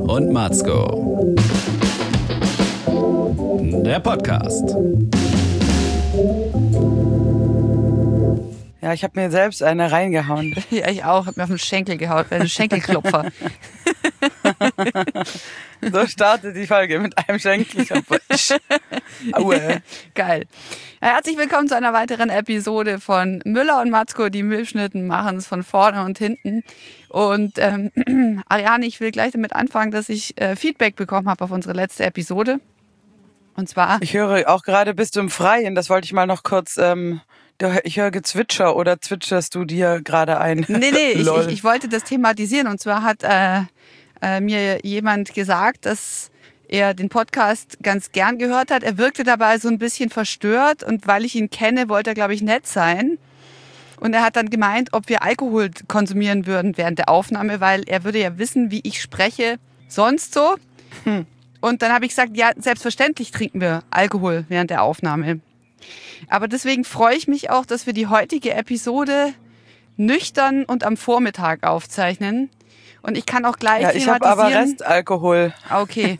und Matzko. Der Podcast. Ja, ich habe mir selbst eine reingehauen. Ja, ich auch. Habe mir auf den Schenkel gehauen. Ein Schenkelklopfer. So startet die Folge mit einem Schenkelklopfer. Aue. Geil. Ja, herzlich willkommen zu einer weiteren Episode von Müller und Matzko. Die Milchschnitten machen es von vorne und hinten. Und Ariane, ich will gleich damit anfangen, dass ich Feedback bekommen habe auf unsere letzte Episode. Und zwar... Ich höre auch gerade, bist du im Freien? Das wollte ich mal noch kurz... Ich höre Gezwitscher, oder zwitscherst du dir gerade ein? Nee, ich wollte das thematisieren. Und zwar hat mir jemand gesagt, dass er den Podcast ganz gern gehört hat. Er wirkte dabei so ein bisschen verstört und weil ich ihn kenne, wollte er, glaube ich, nett sein. Und er hat dann gemeint, ob wir Alkohol konsumieren würden während der Aufnahme, weil er würde ja wissen, wie ich spreche sonst so. Und dann habe ich gesagt, ja, selbstverständlich trinken wir Alkohol während der Aufnahme. Aber deswegen freue ich mich auch, dass wir die heutige Episode nüchtern und am Vormittag aufzeichnen. Und ich kann auch gleich ich habe aber Restalkohol. Okay.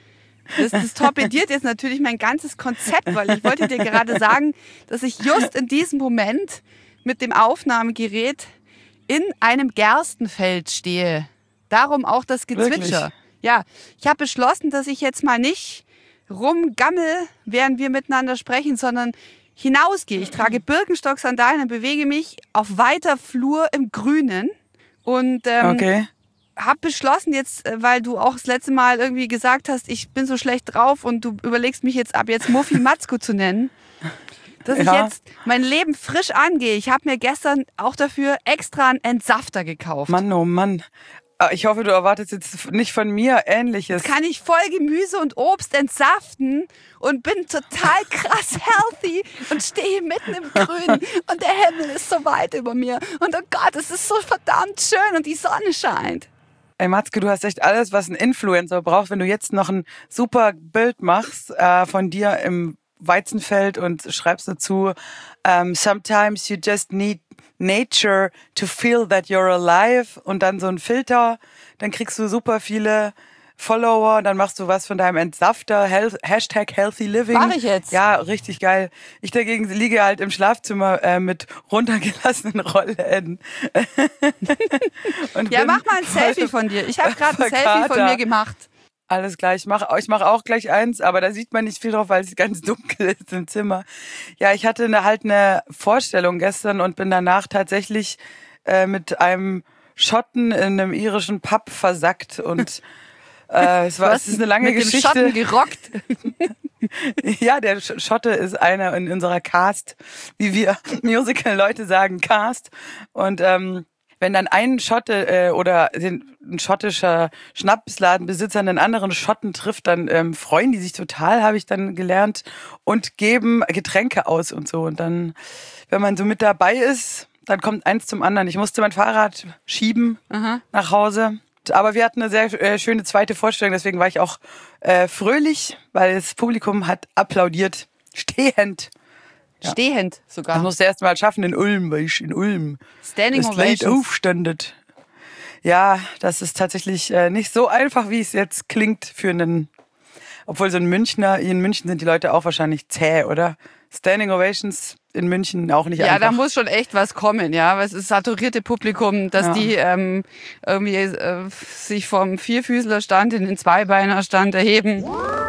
Das torpediert jetzt natürlich mein ganzes Konzept, weil ich wollte dir gerade sagen, dass ich just in diesem Moment mit dem Aufnahmegerät in einem Gerstenfeld stehe. Darum auch das Gezwitscher. Wirklich? Ja, ich habe beschlossen, dass ich jetzt mal nicht rumgammel, während wir miteinander sprechen, sondern hinausgehe. Ich trage Birkenstock-Sandalen und bewege mich auf weiter Flur im Grünen. Und Okay. habe beschlossen jetzt, weil du auch das letzte Mal irgendwie gesagt hast, ich bin so schlecht drauf und du überlegst mich jetzt ab jetzt Muffi Matzko zu nennen, dass ich jetzt mein Leben frisch angehe. Ich habe mir gestern auch dafür extra einen Entsafter gekauft. Mann, oh Mann. Ich hoffe, du erwartest jetzt nicht von mir Ähnliches. Kann ich voll Gemüse und Obst entsaften und bin total krass healthy und stehe mitten im Grünen und der Himmel ist so weit über mir und oh Gott, es ist so verdammt schön und die Sonne scheint. Ey Matzke, du hast echt alles, was ein Influencer braucht, wenn du jetzt noch ein super Bild machst von dir im Weizenfeld und schreibst dazu, sometimes you just need nature to feel that you're alive, und dann so ein Filter, dann kriegst du super viele Follower, dann machst du was von deinem Entsafter, Hashtag Healthy Living. Mach ich jetzt. Ja, richtig geil. Ich dagegen liege halt im Schlafzimmer mit runtergelassenen Rollläden. Ja, mach mal ein Selfie von dir. Ich habe gerade ein Selfie von mir gemacht. Alles klar, ich mach auch gleich eins, aber da sieht man nicht viel drauf, weil es ganz dunkel ist im Zimmer. Ja, ich hatte eine Vorstellung gestern und bin danach tatsächlich mit einem Schotten in einem irischen Pub versackt und es ist eine lange Geschichte. Mit dem Schotten gerockt. Ja, der Schotte ist einer in unserer Cast, wie wir Musical-Leute sagen, Cast. Und wenn dann ein Schotte oder ein schottischer Schnapsladenbesitzer einen anderen Schotten trifft, dann freuen die sich total, habe ich dann gelernt, und geben Getränke aus und so. Und dann, wenn man so mit dabei ist, dann kommt eins zum anderen. Ich musste mein Fahrrad schieben nach Hause. Aber wir hatten eine sehr schöne zweite Vorstellung, deswegen war ich auch fröhlich, weil das Publikum hat applaudiert, stehend. Ja. Stehend sogar. Das musste erst mal schaffen in Ulm, weil ich in Ulm Standing das Lied Ovations. aufstandet. Ja, das ist tatsächlich nicht so einfach, wie es jetzt klingt für einen, obwohl so ein Münchner, hier in München sind die Leute auch wahrscheinlich zäh, oder? Standing Ovations in München auch nicht einfach. Ja, da muss schon echt was kommen, ja, weil es ist saturierte Publikum, dass die irgendwie sich vom Vierfüßlerstand in den Zweibeinerstand erheben.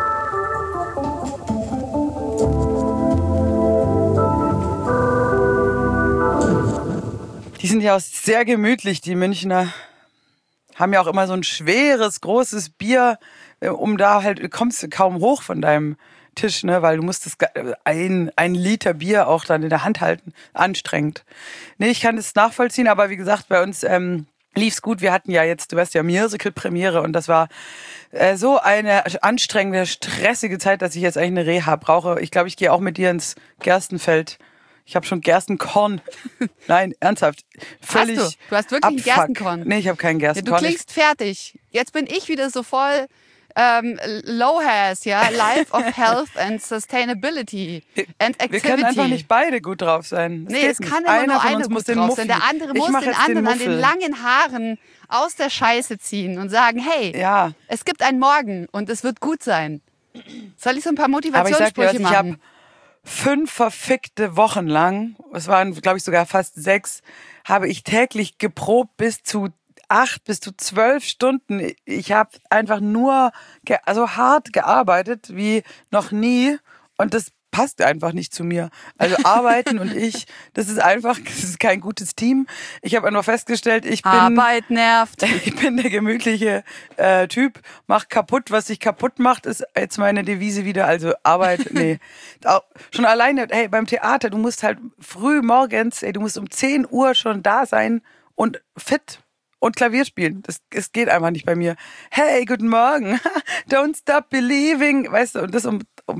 Die sind ja auch sehr gemütlich, die Münchner. Haben ja auch immer so ein schweres, großes Bier, kommst du kaum hoch von deinem Tisch, ne, weil du musst ein Liter Bier auch dann in der Hand halten. Anstrengend. Nee, ich kann das nachvollziehen, aber wie gesagt, bei uns lief's gut. Wir hatten ja jetzt, du weißt ja, Musical-Premiere, und das war so eine anstrengende, stressige Zeit, dass ich jetzt eigentlich eine Reha brauche. Ich glaube, ich gehe auch mit dir ins Gerstenfeld. Ich habe schon Gerstenkorn. Nein, ernsthaft. Völlig. Hast du? Du hast wirklich ein Gerstenkorn? Nee, ich habe keinen Ja, Gerstenkorn. du klingst fertig. Jetzt bin ich wieder so voll LOHAS, ja, Life of Health and Sustainability and Activity. Wir können einfach nicht beide gut drauf sein. Nee, es kann immer nur einer gut drauf sein. Der andere muss den anderen an den langen Haaren aus der Scheiße ziehen und sagen, hey, es gibt einen Morgen und es wird gut sein. Soll ich so ein paar Motivationssprüche machen? Ich habe 5 verfickte Wochen lang, es waren, glaube ich, sogar fast 6, habe ich täglich geprobt bis zu 8 bis zu 12 Stunden. Ich habe einfach nur hart gearbeitet wie noch nie und das passt einfach nicht zu mir. Also arbeiten und ich, das ist kein gutes Team. Ich habe einfach festgestellt, Arbeit nervt. Ich bin der gemütliche Typ, mach kaputt, was sich kaputt macht, ist jetzt meine Devise wieder. Also Arbeit, nee. Schon alleine, hey, beim Theater, du musst halt früh morgens, du musst um 10 Uhr schon da sein und fit und Klavier spielen. Es geht einfach nicht bei mir. Hey, guten Morgen. Don't stop believing. Weißt du, und das um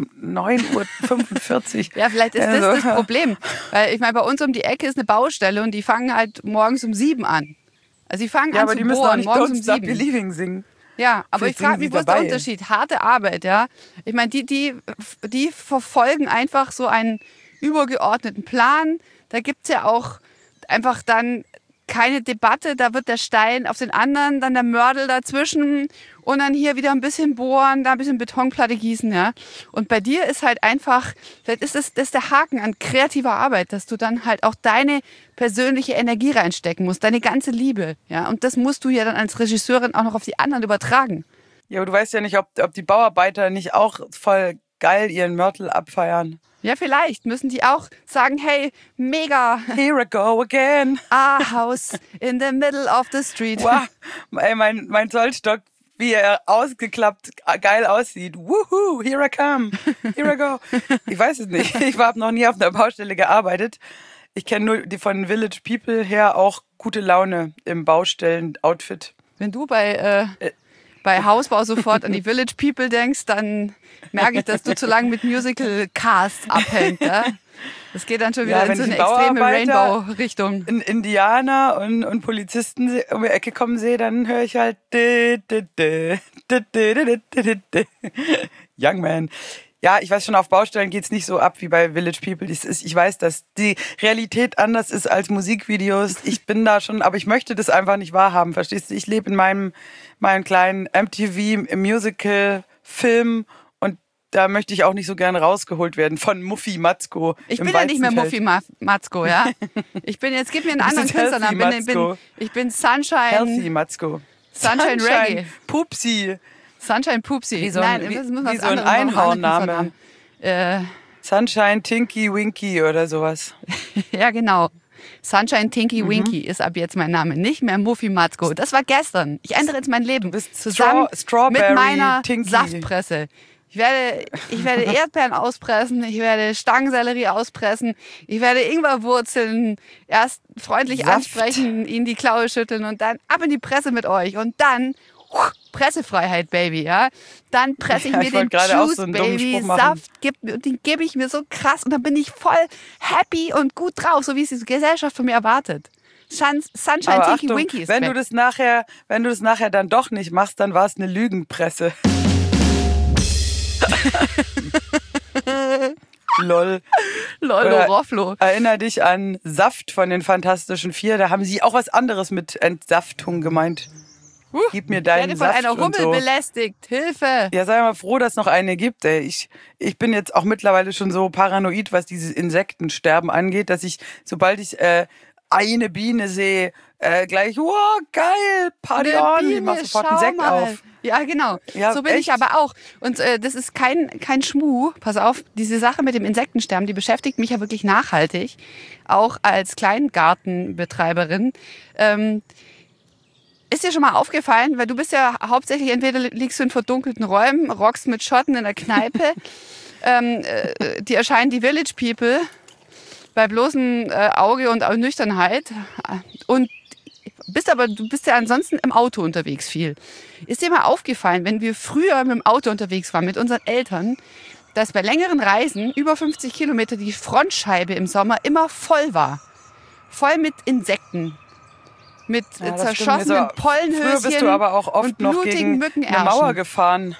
9:45 Uhr. Ja, vielleicht ist das das Problem. Weil ich meine, bei uns um die Ecke ist eine Baustelle und die fangen halt morgens um 7 an. Also die fangen an aber zu die müssen bohren, auch nicht morgens Don't um Stop 7. Believing singen. Ja, aber Vielleicht ich frage singen mich, sie wo ist der dabei. Unterschied? Harte Arbeit, ja. Ich meine, die verfolgen einfach so einen übergeordneten Plan. Da gibt's ja auch einfach dann keine Debatte, da wird der Stein auf den anderen, dann der Mördel dazwischen und dann hier wieder ein bisschen bohren, da ein bisschen Betonplatte gießen, ja. Und bei dir ist halt einfach, vielleicht ist das der Haken an kreativer Arbeit, dass du dann halt auch deine persönliche Energie reinstecken musst, deine ganze Liebe, ja. Und das musst du ja dann als Regisseurin auch noch auf die anderen übertragen. Ja, aber du weißt ja nicht, ob die Bauarbeiter nicht auch voll geil ihren Mörtel abfeiern. Ja, vielleicht müssen die auch sagen, hey, mega. Here I go again. A house in the middle of the street. Wow, ey, mein Zollstock, wie er ausgeklappt geil aussieht. Woohoo, here I come, here I go. Ich weiß es nicht, ich habe noch nie auf einer Baustelle gearbeitet. Ich kenne nur die von Village People her auch gute Laune im Baustellen-Outfit. Wenn du bei Hausbau sofort an die Village People denkst, dann merke ich, dass du zu lange mit Musical-Casts abhängst. Ja? Das geht dann schon wieder in so eine extreme Rainbow-Richtung. Indianer und Polizisten um die Ecke kommen sehe, dann höre ich halt Young Man. Ja, ich weiß schon, auf Baustellen geht's nicht so ab wie bei Village People. Ich weiß, dass die Realität anders ist als Musikvideos. Ich bin da schon, aber ich möchte das einfach nicht wahrhaben, verstehst du? Ich lebe in meinem kleinen MTV im Musical-Film und da möchte ich auch nicht so gern rausgeholt werden von Muffy Matzko. Ich bin ja nicht mehr Muffy Matzko, ja? Gib mir einen anderen Künstlernamen. Ich bin Sunshine. Healthy Matzko. Sunshine Reggae. Pupsi. Sunshine Pupsi. Wie so ein Einhornname. Sunshine Tinky Winky oder sowas. Ja, genau. Sunshine Tinky Winky ist ab jetzt mein Name. Nicht mehr Muffy Matzko. Das war gestern. Ich ändere jetzt mein Leben. Du bist zusammen Strawberry mit meiner Tinky. Saftpresse. Ich werde Erdbeeren auspressen, ich werde Stangensellerie auspressen, ich werde Ingwerwurzeln erst freundlich ansprechen, ihnen die Klaue schütteln und dann ab in die Presse mit euch und dann Pressefreiheit, Baby, ja. Dann presse ich mir den Juice, so Baby, Saft, den gebe ich mir so krass und dann bin ich voll happy und gut drauf, so wie es die Gesellschaft von mir erwartet. Sunshine Tinky Winky ist wenn du das nachher dann doch nicht machst, dann war es eine Lügenpresse. Lol. Rofflo. Erinner dich an Saft von den Fantastischen Vier, da haben sie auch was anderes mit Entsaftung gemeint. Gib mir deinen Saft. Ich werde von einer Hummel belästigt. Hilfe. Ja, sei mal froh, dass es noch eine gibt. Ey. Ich bin jetzt auch mittlerweile schon so paranoid, was dieses Insektensterben angeht, dass ich, sobald ich eine Biene sehe, gleich, wow, geil, Party on, ich mach sofort einen Sekt auf. Ja, genau. Ja, so bin ich aber auch. Und das ist kein Schmuh. Pass auf, diese Sache mit dem Insektensterben, die beschäftigt mich ja wirklich nachhaltig. Auch als Kleingartenbetreiberin. Ist dir schon mal aufgefallen, weil du bist ja hauptsächlich, entweder liegst du in verdunkelten Räumen, rockst mit Schotten in der Kneipe, die erscheinen die Village People bei bloßem Auge und Nüchternheit und du bist ja ansonsten im Auto unterwegs viel. Ist dir mal aufgefallen, wenn wir früher mit dem Auto unterwegs waren, mit unseren Eltern, dass bei längeren Reisen, über 50 Kilometer, die Frontscheibe im Sommer immer voll war. Voll mit Insekten. mit Ja, das zerschossenen stimmt. Pollenhöschen. Früher bist du aber auch oft und noch blutigen gegen eine Mückenärschen. Mauer gefahren.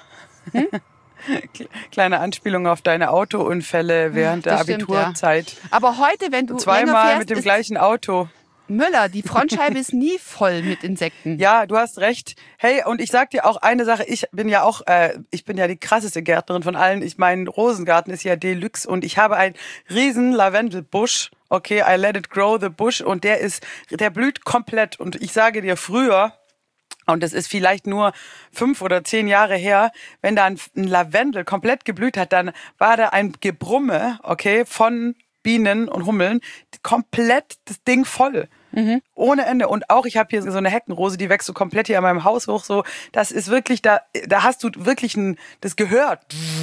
Kleine Anspielung auf deine Autounfälle während der Das stimmt, Abiturzeit. ja. Aber heute, wenn du länger Zweimal fährst, mit dem ist gleichen Auto. Müller, die Frontscheibe ist nie voll mit Insekten. Ja, du hast recht. Hey, und ich sag dir auch eine Sache, ich bin ja die krasseste Gärtnerin von allen. Mein Rosengarten ist ja Deluxe und ich habe einen riesen Lavendelbusch. Okay, I let it grow, the bush. Und der blüht komplett. Und ich sage dir, früher, und das ist vielleicht nur 5 oder 10 Jahre her, wenn da ein Lavendel komplett geblüht hat, dann war da ein Gebrumme, okay, von Bienen und Hummeln, komplett das Ding voll. Ohne Ende. Und auch, ich habe hier so eine Heckenrose, die wächst so komplett hier an meinem Haus hoch. So, das ist wirklich, da hast du wirklich das gehört.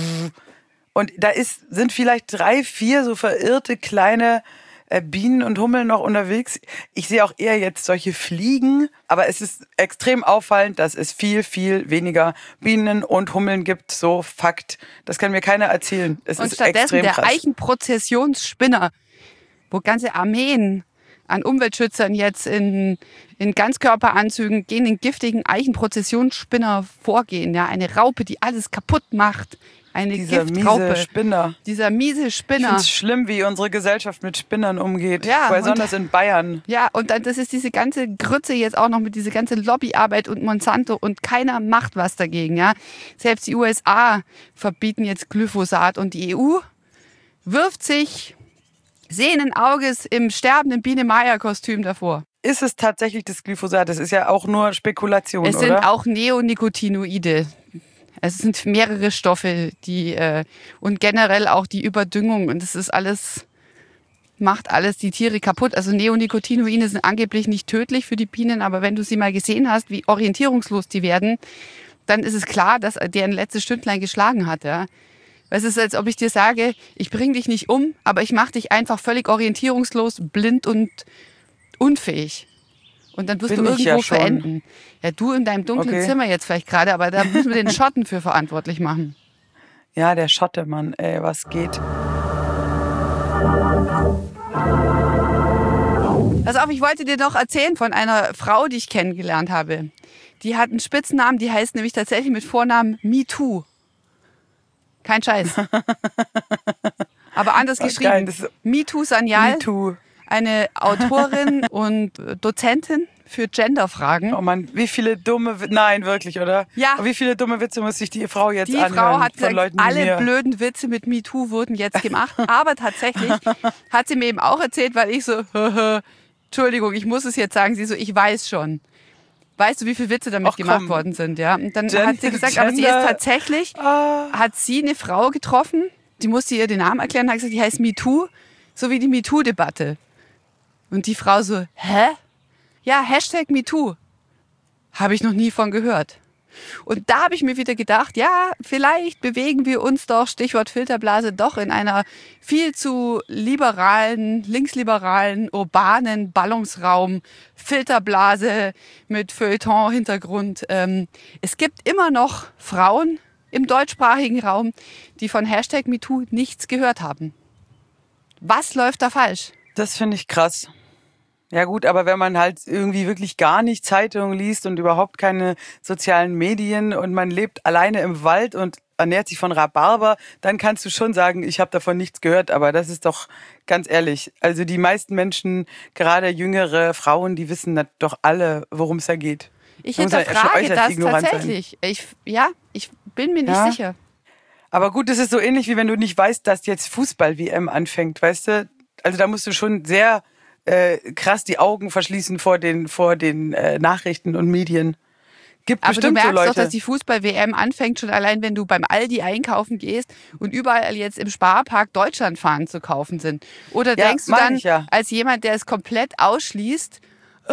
Und da sind vielleicht 3, 4 so verirrte kleine Bienen und Hummeln noch unterwegs. Ich sehe auch eher jetzt solche Fliegen, aber es ist extrem auffallend, dass es viel, viel weniger Bienen und Hummeln gibt. So Fakt. Das kann mir keiner erzählen. Es Und ist stattdessen extrem der krass. Eichenprozessionsspinner, wo ganze Armeen an Umweltschützern jetzt in Ganzkörperanzügen gegen den giftigen Eichenprozessionsspinner vorgehen. Ja, eine Raupe, die alles kaputt macht. Eine Dieser Giftraupe. miese Spinner. Dieser miese Ich Spinner. finde es schlimm, wie unsere Gesellschaft mit Spinnern umgeht. Ja, Besonders in Bayern. Ja, und dann, das ist diese ganze Grütze jetzt auch noch mit dieser ganzen Lobbyarbeit und Monsanto und keiner macht was dagegen. Ja, selbst die USA verbieten jetzt Glyphosat und die EU wirft sich sehenden Auges im sterbenden Biene-Meier-Kostüm davor. Ist es tatsächlich das Glyphosat? Das ist ja auch nur Spekulation, Es oder? sind auch Neonicotinoide. Es sind mehrere Stoffe, und generell auch die Überdüngung. Und das ist alles, macht alles die Tiere kaputt. Also Neonicotinoide sind angeblich nicht tödlich für die Bienen, aber wenn du sie mal gesehen hast, wie orientierungslos die werden, dann ist es klar, dass deren letztes Stündlein geschlagen hat. Ja. Es ist, als ob ich dir sage, ich bringe dich nicht um, aber ich mache dich einfach völlig orientierungslos, blind und unfähig. Und dann wirst Bin du ich irgendwo ja schon. verenden. Ja, du in deinem dunklen Okay. Zimmer jetzt vielleicht gerade, aber da müssen wir den Schotten für verantwortlich machen. Ja, der Schotte, Mann, ey, was geht? Pass auf, ich wollte dir noch erzählen von einer Frau, die ich kennengelernt habe. Die hat einen Spitznamen, die heißt nämlich tatsächlich mit Vornamen MeToo. Kein Scheiß. Aber anders Geil, geschrieben. das ist- MeToo Sanyal, MeToo. eine Autorin und Dozentin für Genderfragen. Oh Mann, wie viele dumme Witze, nein, wirklich, oder? Ja. Aber wie viele dumme Witze muss sich die Frau jetzt Die anhören Frau hat von gesagt, Leuten wie alle mir? blöden Witze mit MeToo wurden jetzt gemacht. Aber tatsächlich hat sie mir eben auch erzählt, weil ich so, Entschuldigung, ich muss es jetzt sagen, sie so, ich weiß schon. Weißt du, wie viele Witze damit Ach, komm. gemacht worden sind? Ja. Und dann hat sie gesagt, aber sie ist Gender- tatsächlich, hat sie eine Frau getroffen, die musste ihr den Namen erklären, hat gesagt, die heißt MeToo, so wie die MeToo-Debatte. Und die Frau so, hä? Ja, Hashtag MeToo. Habe ich noch nie von gehört. Und da habe ich mir wieder gedacht, ja, vielleicht bewegen wir uns doch, Stichwort Filterblase, doch in einer viel zu liberalen, linksliberalen, urbanen Ballungsraum, Filterblase mit Feuilleton-Hintergrund. Es gibt immer noch Frauen im deutschsprachigen Raum, die von Hashtag MeToo nichts gehört haben. Was läuft da falsch? Das finde ich krass. Ja gut, aber wenn man halt irgendwie wirklich gar nicht Zeitungen liest und überhaupt keine sozialen Medien und man lebt alleine im Wald und ernährt sich von Rhabarber, dann kannst du schon sagen, ich habe davon nichts gehört. Aber das ist doch ganz ehrlich, also die meisten Menschen, gerade jüngere Frauen, die wissen doch alle, worum es da geht. Ich Man muss ja schon hinterfrage äußerst das ignorant sein. tatsächlich. Ich bin mir nicht Ja. sicher. Aber gut, das ist so ähnlich, wie wenn du nicht weißt, dass jetzt Fußball-WM anfängt, weißt du? Also da musst du schon sehr krass die Augen verschließen vor den Nachrichten und Medien. Gibt Aber du bestimmt so merkst Leute. doch, dass die Fußball-WM anfängt, schon allein, wenn du beim Aldi einkaufen gehst und überall jetzt im Sparpark Deutschlandfahnen zu kaufen sind. Oder Ja, denkst du meine dann, ich ja. als jemand, der es komplett ausschließt,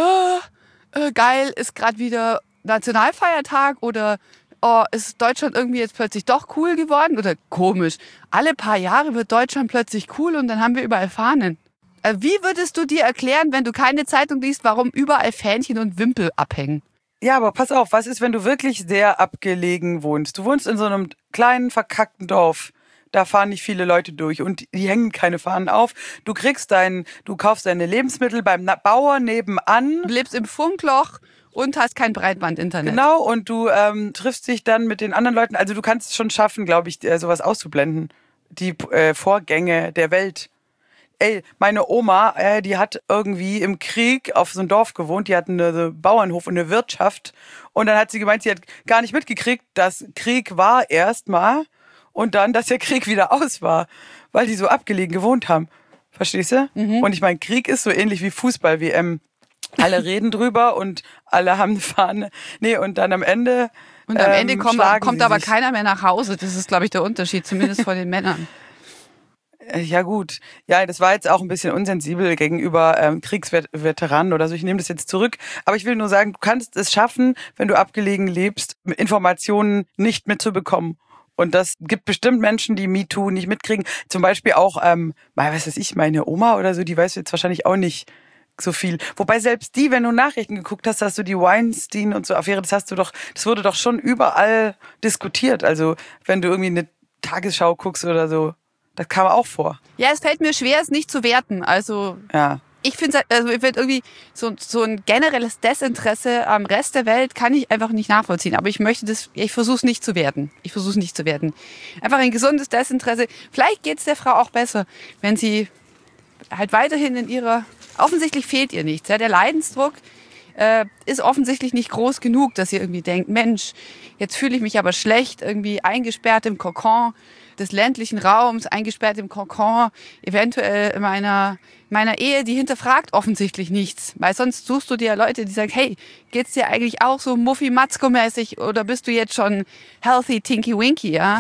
geil, ist gerade wieder Nationalfeiertag oder ist Deutschland irgendwie jetzt plötzlich doch cool geworden? Oder komisch, alle paar Jahre wird Deutschland plötzlich cool und dann haben wir überall Fahnen. Wie würdest du dir erklären, wenn du keine Zeitung liest, warum überall Fähnchen und Wimpel abhängen? Ja, aber pass auf, was ist, wenn du wirklich sehr abgelegen wohnst? Du wohnst in so einem kleinen, verkackten Dorf. da fahren nicht viele Leute durch und die hängen keine Fahnen auf. Du kaufst deine Lebensmittel beim Bauer nebenan. Du lebst im Funkloch und hast kein Breitbandinternet. Genau, und du triffst dich dann mit den anderen Leuten. Also du kannst es schon schaffen, glaube ich, sowas auszublenden. Die Vorgänge der Welt. Ey, meine Oma, die hat irgendwie im Krieg auf so einem Dorf gewohnt, die hat einen Bauernhof und eine Wirtschaft und dann hat sie gemeint, sie hat gar nicht mitgekriegt, dass Krieg war erstmal und dann, dass der Krieg wieder aus war, weil die so abgelegen gewohnt haben. Verstehst du? Mhm. Und ich meine, Krieg ist so ähnlich wie Fußball-WM. Alle reden drüber und alle haben eine Fahne. Nee, und dann am Ende und am Ende kommt aber keiner mehr nach Hause. Das ist, glaube ich, der Unterschied, zumindest von den Männern. Ja gut, ja, das war jetzt auch ein bisschen unsensibel gegenüber Kriegsveteranen oder so. Ich nehme das jetzt zurück. Aber ich will nur sagen, du kannst es schaffen, wenn du abgelegen lebst, Informationen nicht mitzubekommen. Und das gibt bestimmt Menschen, die MeToo nicht mitkriegen. Zum Beispiel auch, was weiß ich, meine Oma oder so, die weiß jetzt wahrscheinlich auch nicht so viel. Wobei selbst die, wenn du Nachrichten geguckt hast, hast du die Weinstein und so Affäre, das wurde doch schon überall diskutiert. Also wenn du irgendwie eine Tagesschau guckst oder so. Das kam auch vor. Ja, es fällt mir schwer, es nicht zu werten. Also ja. Ich finde irgendwie so ein generelles Desinteresse am Rest der Welt kann ich einfach nicht nachvollziehen. Aber ich versuche es nicht zu werten. Einfach ein gesundes Desinteresse. Vielleicht geht es der Frau auch besser, wenn sie halt weiterhin offensichtlich fehlt ihr nichts. Ja? Der Leidensdruck ist offensichtlich nicht groß genug, dass sie irgendwie denkt, Mensch, jetzt fühle ich mich aber schlecht, irgendwie eingesperrt im Kokon des ländlichen Raums, eingesperrt im Kokon, eventuell in meiner Ehe, die hinterfragt offensichtlich nichts. Weil sonst suchst du dir Leute, die sagen, hey, geht's dir eigentlich auch so Muffi-Matzko-mäßig oder bist du jetzt schon healthy Tinky-Winky, ja?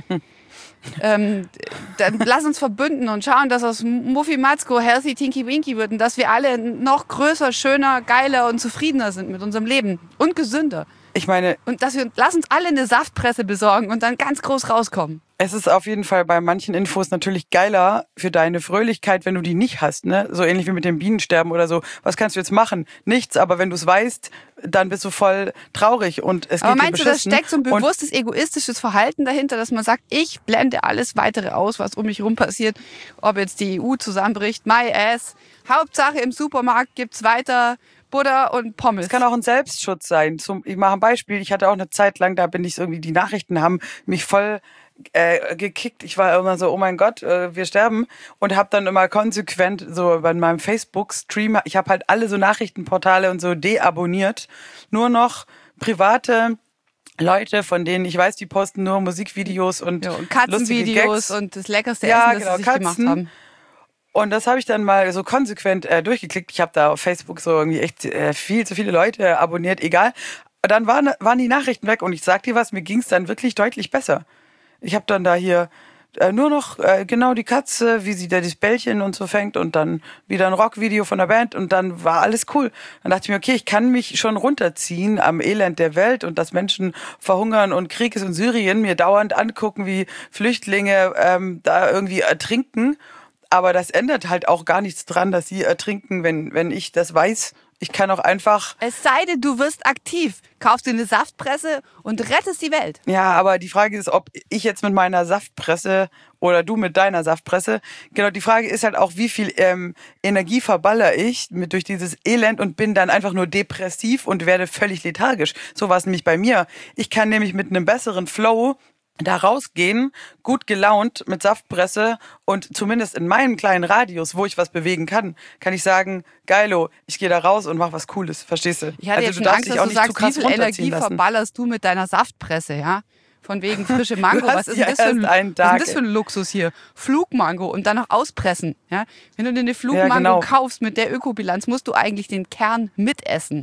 Dann lass uns verbünden und schauen, dass aus Muffi-Matzko healthy Tinky-Winky wird und dass wir alle noch größer, schöner, geiler und zufriedener sind mit unserem Leben und gesünder. Ich meine... Und lass uns alle eine Saftpresse besorgen und dann ganz groß rauskommen. Es ist auf jeden Fall bei manchen Infos natürlich geiler für deine Fröhlichkeit, wenn du die nicht hast, ne? So ähnlich wie mit dem Bienensterben oder so. Was kannst du jetzt machen? Nichts, aber wenn du es weißt, dann bist du voll traurig und es geht dir beschissen. Aber meinst du, da steckt so ein bewusstes, egoistisches Verhalten dahinter, dass man sagt, ich blende alles weitere aus, was um mich rum passiert, ob jetzt die EU zusammenbricht, my ass. Hauptsache im Supermarkt gibt's weiter Butter und Pommes. Es kann auch ein Selbstschutz sein. Ich mache ein Beispiel. Ich hatte auch eine Zeit lang, da bin ich irgendwie, die Nachrichten haben mich voll gekickt. Ich war immer so, oh mein Gott, wir sterben. Und habe dann immer konsequent so bei meinem Facebook-Stream, ich habe halt alle so Nachrichtenportale und so deabonniert. Nur noch private Leute, von denen ich weiß, die posten nur Musikvideos und Katzenvideos und das leckerste Essen, das sie sich gemacht haben. Und das habe ich dann mal so konsequent durchgeklickt. Ich habe da auf Facebook so irgendwie echt viel zu viele Leute abonniert, egal. Dann waren die Nachrichten weg und ich sag dir was, mir ging es dann wirklich deutlich besser. Ich habe dann da hier nur noch genau die Katze, wie sie da das Bällchen und so fängt und dann wieder ein Rockvideo von der Band und dann war alles cool. Dann dachte ich mir, okay, ich kann mich schon runterziehen am Elend der Welt und dass Menschen verhungern und Krieg ist in Syrien, mir dauernd angucken, wie Flüchtlinge da irgendwie ertrinken. Aber das ändert halt auch gar nichts dran, dass sie ertrinken, wenn ich das weiß. Ich kann auch einfach... Es sei denn, du wirst aktiv, kaufst dir eine Saftpresse und rettest die Welt. Ja, aber die Frage ist, ob ich jetzt mit meiner Saftpresse oder du mit deiner Saftpresse, genau, die Frage ist halt auch, wie viel Energie verballer ich durch dieses Elend und bin dann einfach nur depressiv und werde völlig lethargisch. So war es nämlich bei mir. Ich kann nämlich mit einem besseren Flow da rausgehen, gut gelaunt mit Saftpresse und zumindest in meinem kleinen Radius, wo ich was bewegen kann ich sagen, geilo, ich gehe da raus und mach was Cooles, verstehst du? Ich hatte jetzt schon Angst, dass du sagst, wie viel Energie verballerst du mit deiner Saftpresse, ja? Von wegen frische Mango, was ist denn das für ein Luxus hier? Flugmango und dann noch auspressen, ja? Wenn du dir eine Flugmango kaufst mit der Ökobilanz, musst du eigentlich den Kern mitessen.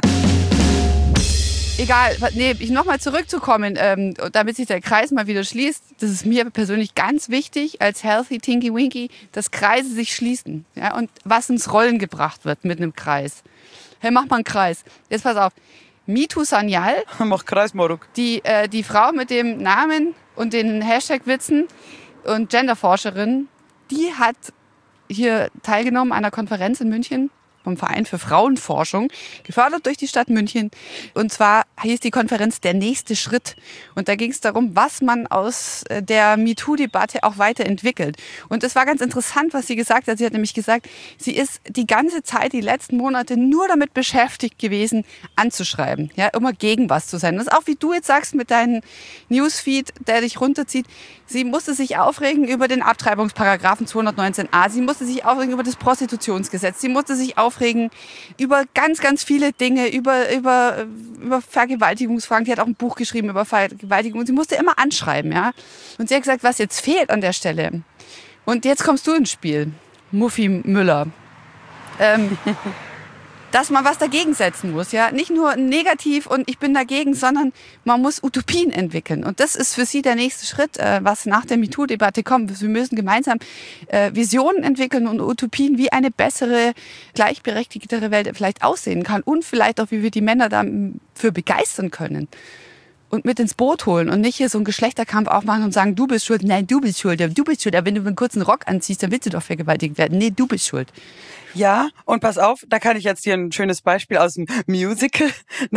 Egal, nochmal zurückzukommen, damit sich der Kreis mal wieder schließt. Das ist mir persönlich ganz wichtig als Healthy Tinky Winky, dass Kreise sich schließen. Ja, und was ins Rollen gebracht wird mit einem Kreis. Hey, mach mal einen Kreis. Jetzt pass auf. Mitu Sanyal, mach Kreis, Moruk. Die Frau mit dem Namen und den Hashtag-Witzen und Genderforscherin, die hat hier teilgenommen an einer Konferenz in München. vom Verein für Frauenforschung, gefördert durch die Stadt München. Und zwar hieß die Konferenz Der nächste Schritt. Und da ging es darum, was man aus der MeToo-Debatte auch weiterentwickelt. Und es war ganz interessant, was sie gesagt hat. Sie hat nämlich gesagt, sie ist die ganze Zeit, die letzten Monate nur damit beschäftigt gewesen, anzuschreiben. Ja, immer gegen was zu sein. Das ist auch, wie du jetzt sagst, mit deinem Newsfeed, der dich runterzieht. Sie musste sich aufregen über den Abtreibungsparagraphen 219a. Sie musste sich aufregen über das Prostitutionsgesetz. Sie musste sich aufregen über ganz, ganz viele Dinge, über Vergewaltigungsfragen. Die hat auch ein Buch geschrieben über Vergewaltigung. Sie musste immer anschreiben, ja. Und sie hat gesagt, was jetzt fehlt an der Stelle. Und jetzt kommst du ins Spiel, Muffi Müller. Dass man was dagegen setzen muss, ja. Nicht nur negativ und ich bin dagegen, sondern man muss Utopien entwickeln. Und das ist für sie der nächste Schritt, was nach der MeToo-Debatte kommt. Wir müssen gemeinsam Visionen entwickeln und Utopien, wie eine bessere, gleichberechtigtere Welt vielleicht aussehen kann und vielleicht auch, wie wir die Männer dafür begeistern können. Und mit ins Boot holen und nicht hier so einen Geschlechterkampf aufmachen und sagen, du bist schuld. Nein, du bist schuld. Du bist schuld. Aber wenn du einen kurzen Rock anziehst, dann willst du doch vergewaltigt werden. Nee, du bist schuld. Ja, und pass auf, da kann ich jetzt hier ein schönes Beispiel aus dem Musical,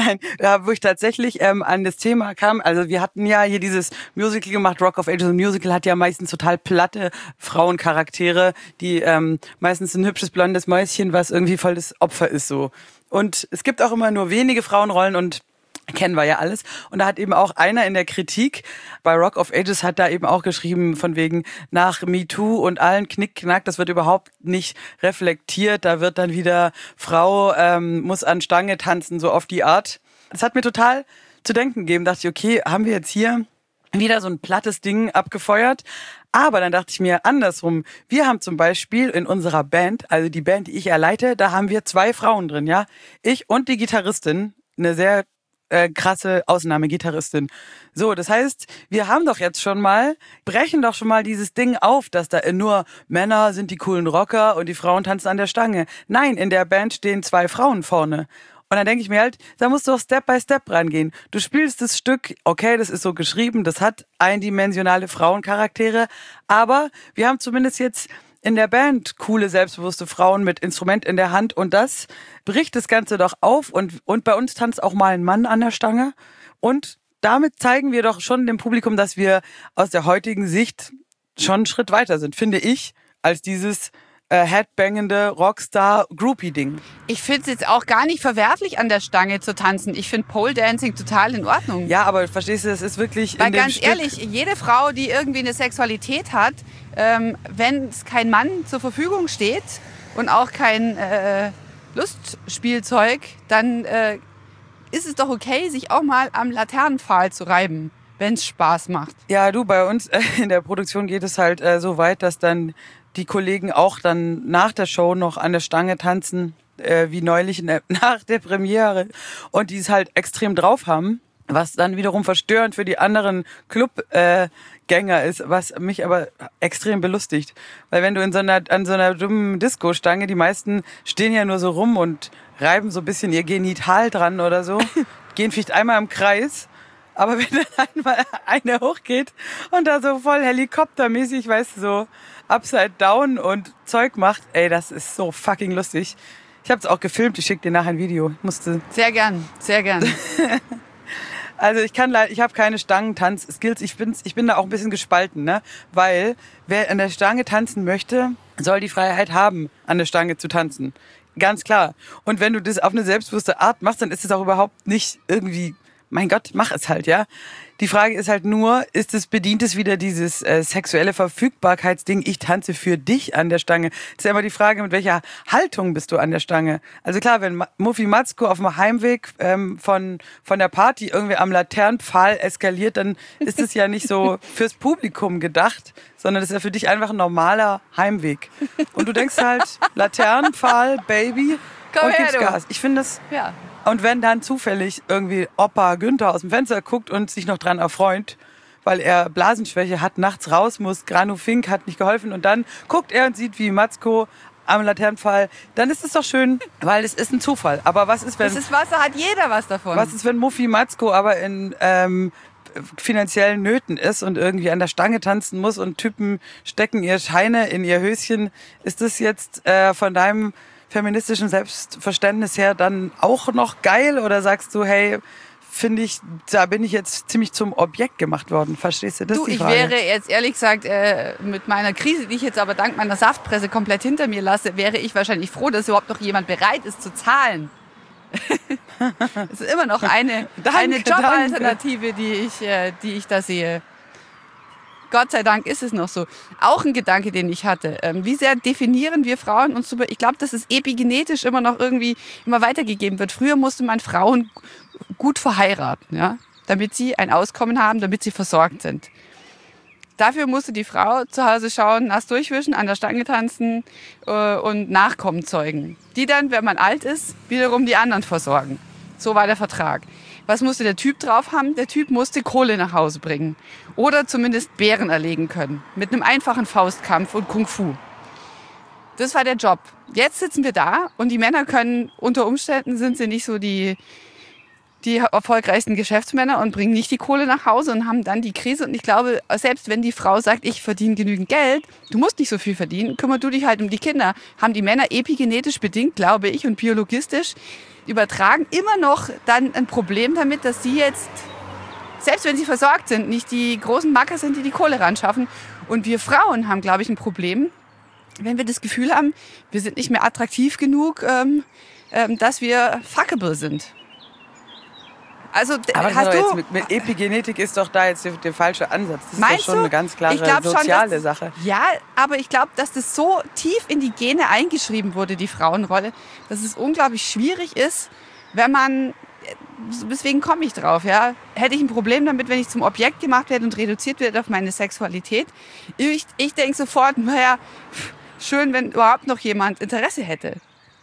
wo ich tatsächlich an das Thema kam. Also wir hatten ja hier dieses Musical gemacht, Rock of Ages. Ein Musical hat ja meistens total platte Frauencharaktere, die meistens ein hübsches blondes Mäuschen, was irgendwie voll das Opfer ist so. Und es gibt auch immer nur wenige Frauenrollen und kennen wir ja alles. Und da hat eben auch einer in der Kritik bei Rock of Ages hat da eben auch geschrieben, von wegen nach MeToo und allen Knickknack, das wird überhaupt nicht reflektiert. Da wird dann wieder Frau muss an Stange tanzen, so auf die Art. Das hat mir total zu denken gegeben. Dachte ich, okay, haben wir jetzt hier wieder so ein plattes Ding abgefeuert. Aber dann dachte ich mir andersrum. Wir haben zum Beispiel in unserer Band, also die Band, die ich leite, da haben wir 2 Frauen drin, ja. Ich und die Gitarristin, eine sehr krasse Ausnahmegitarristin. So, das heißt, wir haben doch jetzt brechen doch schon mal dieses Ding auf, dass da nur Männer sind die coolen Rocker und die Frauen tanzen an der Stange. Nein, in der Band stehen 2 Frauen vorne. Und dann denke ich mir halt, da musst du auch Step by Step rangehen. Du spielst das Stück, okay, das ist so geschrieben, das hat eindimensionale Frauencharaktere, aber wir haben zumindest jetzt in der Band coole, selbstbewusste Frauen mit Instrument in der Hand und das bricht das Ganze doch auf und bei uns tanzt auch mal ein Mann an der Stange und damit zeigen wir doch schon dem Publikum, dass wir aus der heutigen Sicht schon einen Schritt weiter sind, finde ich, als dieses headbangende Rockstar-Groupie-Ding. Ich finde es jetzt auch gar nicht verwerflich, an der Stange zu tanzen. Ich finde Pole Dancing total in Ordnung. Ja, aber verstehst du, das ist wirklich Weil in dem ganz Stück ehrlich, jede Frau, die irgendwie eine Sexualität hat, wenn es kein Mann zur Verfügung steht und auch kein Lustspielzeug, dann ist es doch okay, sich auch mal am Laternenpfahl zu reiben, wenn es Spaß macht. Ja, du, bei uns in der Produktion geht es halt so weit, dass dann die Kollegen auch dann nach der Show noch an der Stange tanzen, wie neulich nach der Premiere. Und die es halt extrem drauf haben, was dann wiederum verstörend für die anderen Clubgänger ist, was mich aber extrem belustigt. Weil wenn du an so einer dummen Disco-Stange, die meisten stehen ja nur so rum und reiben so ein bisschen ihr Genital dran oder so, gehen vielleicht einmal im Kreis. Aber wenn dann einmal eine hochgeht und da so voll helikoptermäßig, weißt du, so Upside Down und Zeug macht, ey, das ist so fucking lustig. Ich hab's auch gefilmt, ich schick dir nachher ein Video. Sehr gern, sehr gern. Also ich habe keine Stangentanz-Skills. Ich bin da auch ein bisschen gespalten, ne? Weil wer an der Stange tanzen möchte, soll die Freiheit haben, an der Stange zu tanzen. Ganz klar. Und wenn du das auf eine selbstbewusste Art machst, dann ist es auch überhaupt nicht irgendwie, mein Gott, mach es halt, ja. Die Frage ist halt nur, bedient es wieder dieses sexuelle Verfügbarkeitsding, ich tanze für dich an der Stange. Das ist ja immer die Frage, mit welcher Haltung bist du an der Stange? Also klar, wenn Muffi Matzko auf dem Heimweg von der Party irgendwie am Laternenpfahl eskaliert, dann ist es ja nicht so fürs Publikum gedacht, sondern das ist ja für dich einfach ein normaler Heimweg. Und du denkst halt, Laternenpfahl, Baby, Komm und her, gibst du. Gas. Ich finde das... Ja. Und wenn dann zufällig irgendwie Opa Günther aus dem Fenster guckt und sich noch dran erfreut, weil er Blasenschwäche hat, nachts raus muss, Granu Fink hat nicht geholfen und dann guckt er und sieht, wie Matzko am Laternenpfahl, dann ist es doch schön, weil es ist ein Zufall. Aber was ist, wenn... Das ist Wasser, hat jeder was davon. Was ist, wenn Muffi Matzko aber in finanziellen Nöten ist und irgendwie an der Stange tanzen muss und Typen stecken ihr Scheine in ihr Höschen? Ist das jetzt von deinem feministischen Selbstverständnis her dann auch noch geil? Oder sagst du, hey, finde ich, da bin ich jetzt ziemlich zum Objekt gemacht worden. Verstehst du das? Ich wäre jetzt ehrlich gesagt mit meiner Krise, die ich jetzt aber dank meiner Saftpresse komplett hinter mir lasse, wäre ich wahrscheinlich froh, dass überhaupt noch jemand bereit ist zu zahlen. Das ist immer noch eine Jobalternative, die ich da sehe. Gott sei Dank ist es noch so. Auch ein Gedanke, den ich hatte. Wie sehr definieren wir Frauen uns über... Ich glaube, dass es epigenetisch immer noch irgendwie immer weitergegeben wird. Früher musste man Frauen gut verheiraten, ja, damit sie ein Auskommen haben, damit sie versorgt sind. Dafür musste die Frau zu Hause schauen, nass durchwischen, an der Stange tanzen und Nachkommen zeugen. Die dann, wenn man alt ist, wiederum die anderen versorgen. So war der Vertrag. Was musste der Typ drauf haben? Der Typ musste Kohle nach Hause bringen. Oder zumindest Bären erlegen können. Mit einem einfachen Faustkampf und Kung Fu. Das war der Job. Jetzt sitzen wir da und die Männer können, unter Umständen sind sie nicht so die erfolgreichsten Geschäftsmänner und bringen nicht die Kohle nach Hause und haben dann die Krise. Und ich glaube, selbst wenn die Frau sagt, ich verdiene genügend Geld, du musst nicht so viel verdienen, kümmer du dich halt um die Kinder. Haben die Männer epigenetisch bedingt, glaube ich, und biologistisch übertragen immer noch dann ein Problem damit, dass sie jetzt, selbst wenn sie versorgt sind, nicht die großen Macker sind, die die Kohle ran schaffen. Und wir Frauen haben, glaube ich, ein Problem, wenn wir das Gefühl haben, wir sind nicht mehr attraktiv genug, dass wir fuckable sind. Also, aber hast du jetzt mit Epigenetik ist doch da jetzt der falsche Ansatz. Das meinst ist doch schon du? eine ganz klare soziale Sache. Ja, aber ich glaube, dass das so tief in die Gene eingeschrieben wurde, die Frauenrolle, dass es unglaublich schwierig ist, wenn man, deswegen komme ich drauf, ja, hätte ich ein Problem damit, wenn ich zum Objekt gemacht werde und reduziert werde auf meine Sexualität. Ich denke sofort, naja, schön, wenn überhaupt noch jemand Interesse hätte.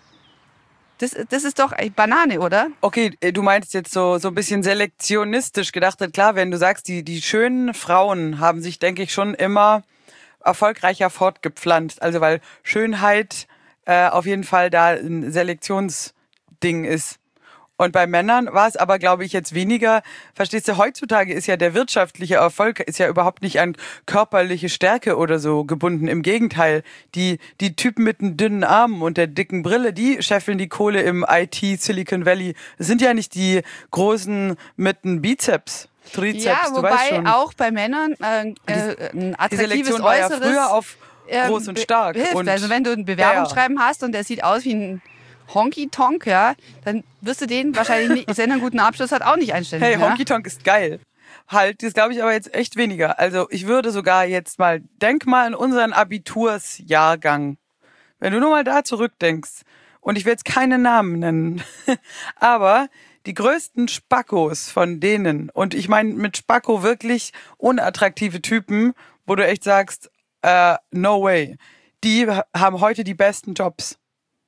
Das ist doch Banane, oder? Okay, du meinst jetzt so ein bisschen selektionistisch gedacht. Klar, wenn du sagst, die schönen Frauen haben sich, denke ich, schon immer erfolgreicher fortgepflanzt. Also weil Schönheit auf jeden Fall da ein Selektionsding ist. Und bei Männern war es aber, glaube ich, jetzt weniger, verstehst du, heutzutage ist ja der wirtschaftliche Erfolg, ist ja überhaupt nicht an körperliche Stärke oder so gebunden. Im Gegenteil, die Typen mit den dünnen Armen und der dicken Brille, die scheffeln die Kohle im IT Silicon Valley. Das sind ja nicht die großen mit den Bizeps. Trizeps, ja, du weißt schon. Wobei auch bei Männern ein attraktives die Selektion war ja Äußeres früher auf groß und stark. Hilft. Und also wenn du ein Bewerbungsschreiben hast und der sieht aus wie ein Honky-Tonk, ja, dann wirst du den wahrscheinlich nicht, wenn er einen guten Abschluss hat, auch nicht einstellen. Hey, ja? Honky-Tonk ist geil. Halt, das glaube ich aber jetzt echt weniger. Also ich würde sogar jetzt mal, denk mal an unseren Abitursjahrgang. Wenn du nur mal da zurückdenkst, und ich will jetzt keine Namen nennen, aber die größten Spackos von denen, und ich meine mit Spacko wirklich unattraktive Typen, wo du echt sagst, no way, die haben heute die besten Jobs.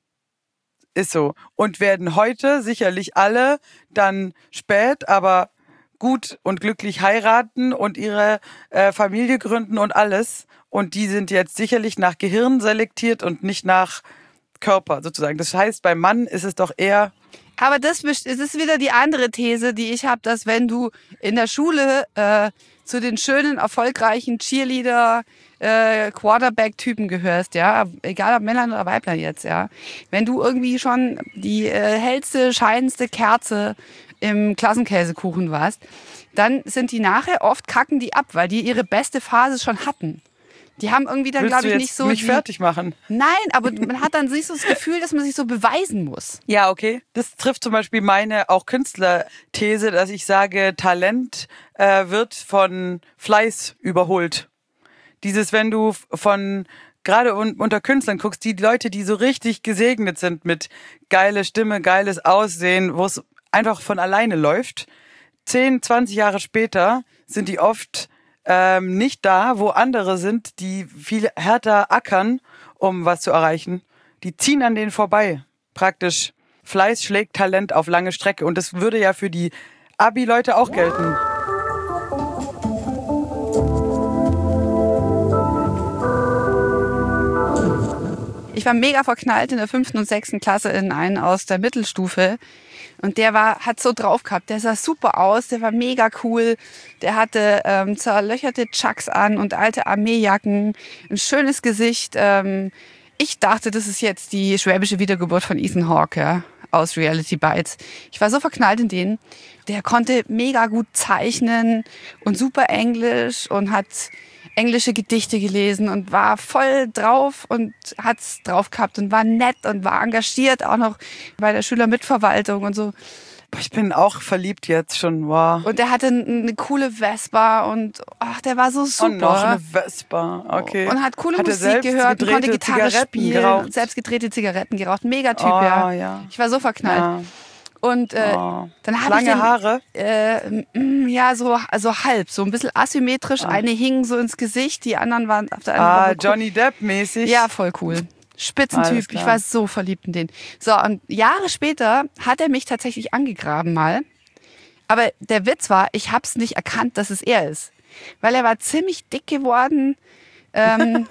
Ist so. Und werden heute sicherlich alle dann spät, aber gut und glücklich heiraten und ihre Familie gründen und alles. Und die sind jetzt sicherlich nach Gehirn selektiert und nicht nach Körper sozusagen. Das heißt, beim Mann ist es doch eher... Aber das ist wieder die andere These, die ich habe, dass wenn du in der Schule zu den schönen, erfolgreichen Cheerleader Quarterback-Typen gehörst, ja, egal ob Männern oder Weibler jetzt, ja. Wenn du irgendwie schon die hellste, scheinendste Kerze im Klassenkäsekuchen warst, dann sind die nachher oft kacken die ab, weil die ihre beste Phase schon hatten. Die haben irgendwie dann, glaube ich, nicht so... Willst du jetzt mich fertig machen? Nein, aber man hat dann nicht so das Gefühl, dass man sich so beweisen muss. Ja, okay. Das trifft zum Beispiel meine auch Künstlerthese, dass ich sage, Talent wird von Fleiß überholt. Dieses, wenn du von, gerade unter Künstlern guckst, die Leute, die so richtig gesegnet sind mit geile Stimme, geiles Aussehen, wo es einfach von alleine läuft, 10, 20 Jahre später sind die oft nicht da, wo andere sind, die viel härter ackern, um was zu erreichen. Die ziehen an denen vorbei. Praktisch Fleiß schlägt Talent auf lange Strecke. Und das würde ja für die Abi-Leute auch gelten. Ich war mega verknallt in der 5. und 6. Klasse in einen aus der Mittelstufe. Und der hat so drauf gehabt, der sah super aus, der war mega cool. Der hatte zerlöcherte Chucks an und alte Armeejacken, ein schönes Gesicht. ich dachte, das ist jetzt die schwäbische Wiedergeburt von Ethan Hawke, ja, aus Reality Bites. Ich war so verknallt in den. Der konnte mega gut zeichnen und super Englisch und hat englische Gedichte gelesen und war voll drauf und hat's drauf gehabt und war nett und war engagiert, auch noch bei der Schülermitverwaltung und so. Ich bin auch verliebt jetzt schon, wow. Und der hatte eine coole Vespa und der war so super. Und noch eine Vespa, okay. Und hat coole Musik gehört und konnte Gitarre spielen und selbst gedrehte Zigaretten geraucht. Mega Typ, ja. Ich war so verknallt. Ja. Und dann habe ich lange Haare? Ja, so halb, so ein bisschen asymmetrisch. Eine hing so ins Gesicht, die anderen waren auf der anderen Seite. Johnny Depp mäßig. Ja, voll cool. Spitzentyp, ich war so verliebt in den. So, und Jahre später hat er mich tatsächlich angegraben mal. Aber der Witz war, ich hab's nicht erkannt, dass es er ist. Weil er war ziemlich dick geworden. Er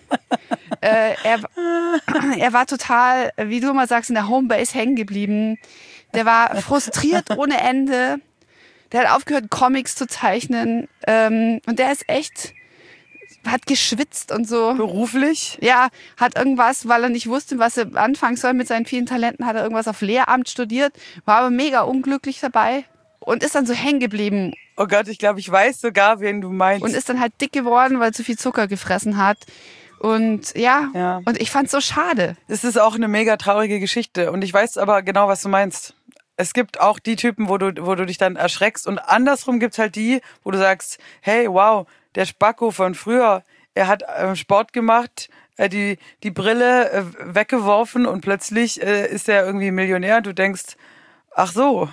war total, wie du immer sagst, in der Homebase hängen geblieben. Der war frustriert ohne Ende. Der hat aufgehört, Comics zu zeichnen. Und der ist echt... hat geschwitzt und so. Beruflich? Ja, hat irgendwas, weil er nicht wusste, was er anfangen soll mit seinen vielen Talenten, hat er irgendwas auf Lehramt studiert, war aber mega unglücklich dabei und ist dann so hängen geblieben. Oh Gott, ich glaube, ich weiß sogar, wen du meinst. Und ist dann halt dick geworden, weil er zu viel Zucker gefressen hat. Und ja. Und ich fand's so schade. Das ist auch eine mega traurige Geschichte und ich weiß aber genau, was du meinst. Es gibt auch die Typen, wo du dich dann erschreckst und andersrum gibt's halt die, wo du sagst, hey, wow, der Spacko von früher, er hat Sport gemacht, die Brille weggeworfen und plötzlich ist er irgendwie Millionär. Du denkst, ach so,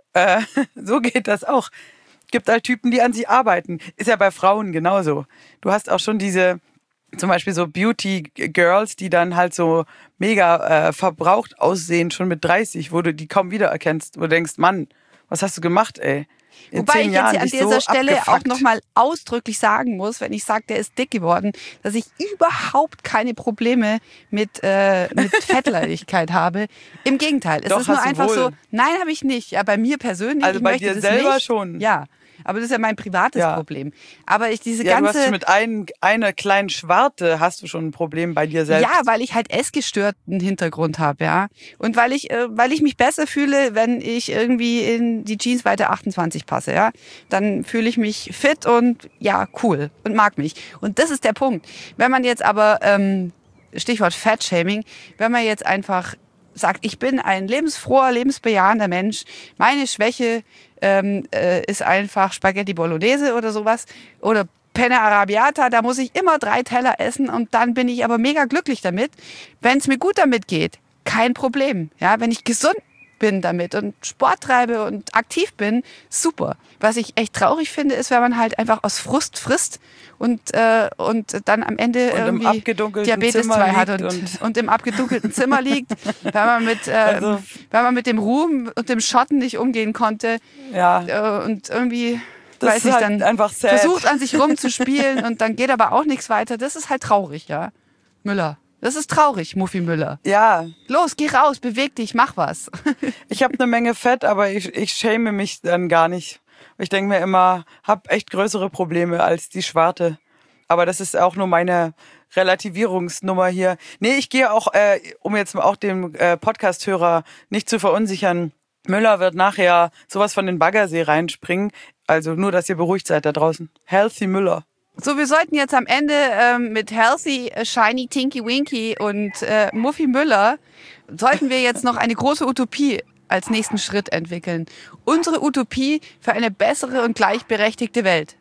so geht das auch. Gibt halt Typen, die an sich arbeiten. Ist ja bei Frauen genauso. Du hast auch schon diese, zum Beispiel so Beauty-Girls, die dann halt so mega verbraucht aussehen, schon mit 30, wo du die kaum wiedererkennst, wo du denkst, Mann, was hast du gemacht, ey? Wobei ich jetzt hier an dieser Stelle auch nochmal ausdrücklich sagen muss, wenn ich sage, der ist dick geworden, dass ich überhaupt keine Probleme mit Fettleibigkeit habe. Im Gegenteil, es ist nur einfach so, nein, habe ich nicht. Ja, bei mir persönlich, also ich bei möchte dir das selber nicht. schon. Ja, aber das ist ja mein privates Problem. Aber diese du ganze... hast schon mit einer kleinen Schwarte hast du schon ein Problem bei dir selbst. Ja, weil ich halt essgestörten Hintergrund habe, ja. Und weil ich mich besser fühle, wenn ich irgendwie in die Jeansweite 28 passe, ja. Dann fühle ich mich fit und ja, cool und mag mich. Und das ist der Punkt. Wenn man jetzt aber, Stichwort Fat-Shaming, wenn man jetzt einfach sagt, ich bin ein lebensfroher, lebensbejahender Mensch, meine Schwäche ist einfach Spaghetti Bolognese oder sowas oder Penne Arrabbiata, da muss ich immer 3 Teller essen und dann bin ich aber mega glücklich damit. Wenn es mir gut damit geht, kein Problem. Ja, wenn ich gesund bin damit und Sport treibe und aktiv bin, super. Was ich echt traurig finde, ist, wenn man halt einfach aus Frust frisst und dann am Ende irgendwie Diabetes 2 hat und im abgedunkelten Zimmer liegt, weil man mit dem Ruhm und dem Schotten nicht umgehen konnte und irgendwie das ist halt dann einfach sad. Versucht an sich rumzuspielen und dann geht aber auch nichts weiter. Das ist halt traurig, ja. Müller. Das ist traurig, Muffi Müller. Ja. Los, geh raus, beweg dich, mach was. Ich habe eine Menge Fett, aber ich schäme mich dann gar nicht. Ich denke mir immer, hab echt größere Probleme als die Schwarte. Aber das ist auch nur meine Relativierungsnummer hier. Nee, ich gehe auch, um jetzt auch den Podcast-Hörer nicht zu verunsichern, Müller wird nachher sowas von den Baggersee reinspringen. Also nur, dass ihr beruhigt seid da draußen. Healthy Müller. So, wir sollten jetzt am Ende mit Healthy, Shiny, Tinky Winky und Muffi Müller, sollten wir jetzt noch eine große Utopie als nächsten Schritt entwickeln. Unsere Utopie für eine bessere und gleichberechtigte Welt.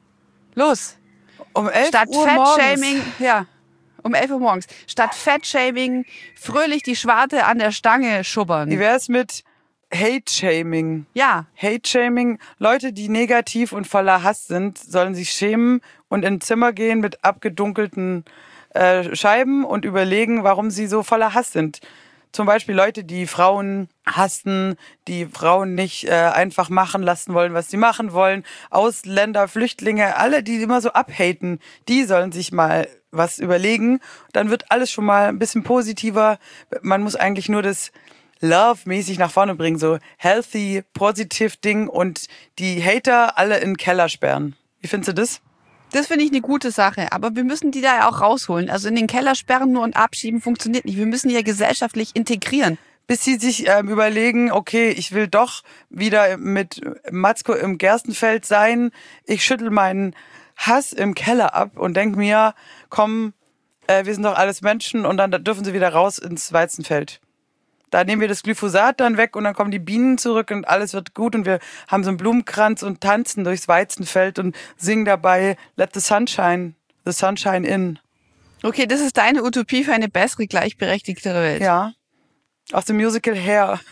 Los! Um 11 Statt Uhr Fettshaming, morgens. ja, um 11 Uhr morgens. Statt Fettshaming fröhlich die Schwarte an der Stange schubbern. Wie wär's mit Hate-Shaming? Ja. Hate-Shaming. Leute, die negativ und voller Hass sind, sollen sich schämen und ins Zimmer gehen mit abgedunkelten Scheiben und überlegen, warum sie so voller Hass sind. Zum Beispiel Leute, die Frauen hassen, die Frauen nicht einfach machen lassen wollen, was sie machen wollen. Ausländer, Flüchtlinge, alle, die immer so abhaten, die sollen sich mal was überlegen. Dann wird alles schon mal ein bisschen positiver. Man muss eigentlich nur das Love-mäßig nach vorne bringen, so healthy, positive Ding und die Hater alle in den Keller sperren. Wie findest du das? Das finde ich eine gute Sache. Aber wir müssen die da ja auch rausholen. Also in den Keller sperren nur und abschieben funktioniert nicht. Wir müssen die ja gesellschaftlich integrieren. Bis sie sich überlegen, okay, ich will doch wieder mit Matzko im Gerstenfeld sein. Ich schüttel meinen Hass im Keller ab und denk mir, komm, wir sind doch alles Menschen und dann dürfen sie wieder raus ins Weizenfeld. Da nehmen wir das Glyphosat dann weg und dann kommen die Bienen zurück und alles wird gut und wir haben so einen Blumenkranz und tanzen durchs Weizenfeld und singen dabei Let the sunshine in. Okay, das ist deine Utopie für eine bessere, gleichberechtigtere Welt. Ja, aus dem Musical Hair.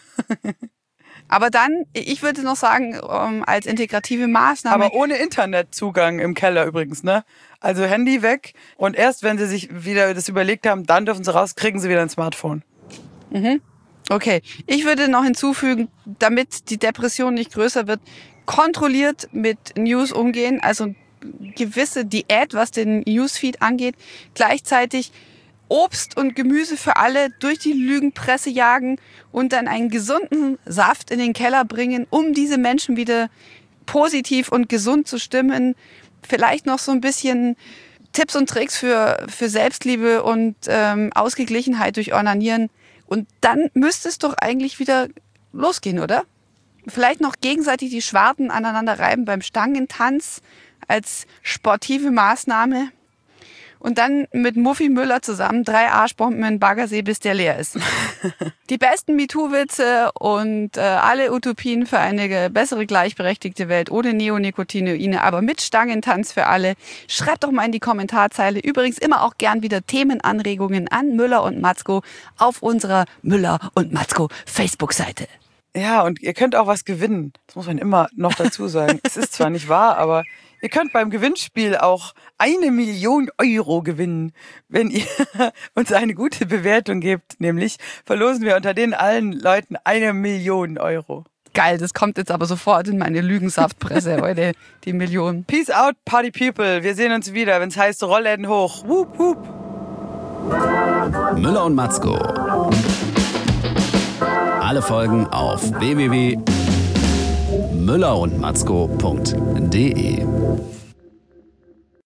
Aber dann, ich würde noch sagen, als integrative Maßnahme. Aber ohne Internetzugang im Keller übrigens, ne? Also Handy weg und erst wenn sie sich wieder das überlegt haben, dann dürfen sie raus, kriegen sie wieder ein Smartphone. Mhm. Okay, ich würde noch hinzufügen, damit die Depression nicht größer wird, kontrolliert mit News umgehen, also gewisse Diät, was den Newsfeed angeht, gleichzeitig Obst und Gemüse für alle durch die Lügenpresse jagen und dann einen gesunden Saft in den Keller bringen, um diese Menschen wieder positiv und gesund zu stimmen. Vielleicht noch so ein bisschen Tipps und Tricks für Selbstliebe und Ausgeglichenheit durch Onanieren. Und dann müsste es doch eigentlich wieder losgehen, oder? Vielleicht noch gegenseitig die Schwarten aneinander reiben beim Stangentanz als sportive Maßnahme. Und dann mit Muffi Müller zusammen 3 Arschbomben in Baggersee, bis der leer ist. Die besten MeToo-Witze und alle Utopien für eine bessere, gleichberechtigte Welt ohne Neonicotinoide, aber mit Stangentanz für alle. Schreibt doch mal in die Kommentarzeile. Übrigens immer auch gern wieder Themenanregungen an Müller und Matzko auf unserer Müller und Matzko Facebook-Seite. Ja, und ihr könnt auch was gewinnen. Das muss man immer noch dazu sagen. Es ist zwar nicht wahr, aber ihr könnt beim Gewinnspiel auch 1 Million Euro gewinnen, wenn ihr uns eine gute Bewertung gebt. Nämlich verlosen wir unter den allen Leuten 1 Million Euro. Geil, das kommt jetzt aber sofort in meine Lügensaftpresse heute, die Million. Peace out, Party People. Wir sehen uns wieder, wenn es heißt Rollläden hoch. Wup, wup. Müller und Matzko. Alle Folgen auf www.müllerundmatzko.de